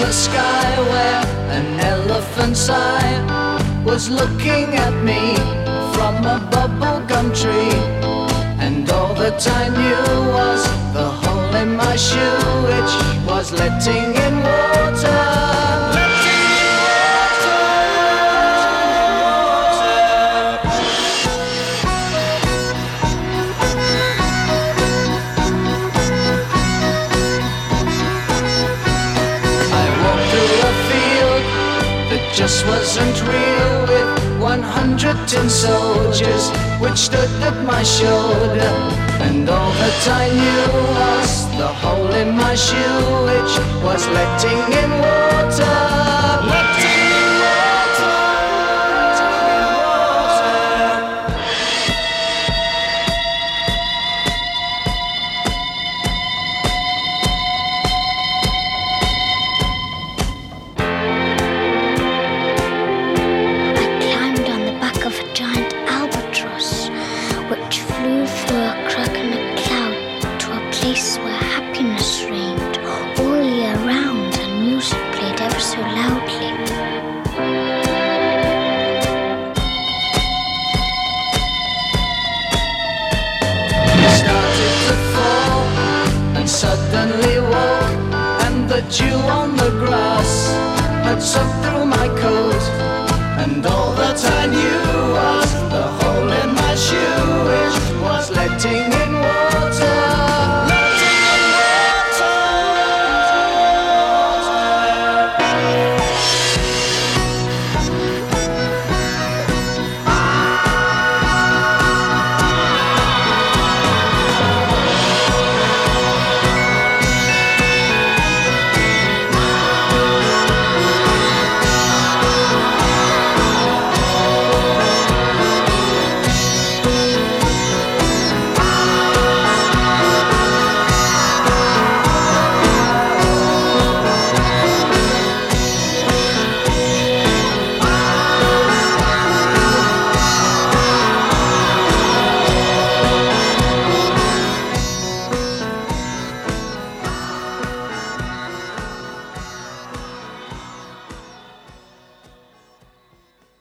the sky where an elephant's eye was looking at me from a bubblegum tree. And all that I knew was the hole in my shoe, which was letting in water. Just wasn't real, with 100 tin soldiers which stood at my shoulder. And all that I knew was the hole in my shoe, which was letting in water. Letting in water. Suddenly woke, and the dew on the grass had soaked through my coat. And all that I knew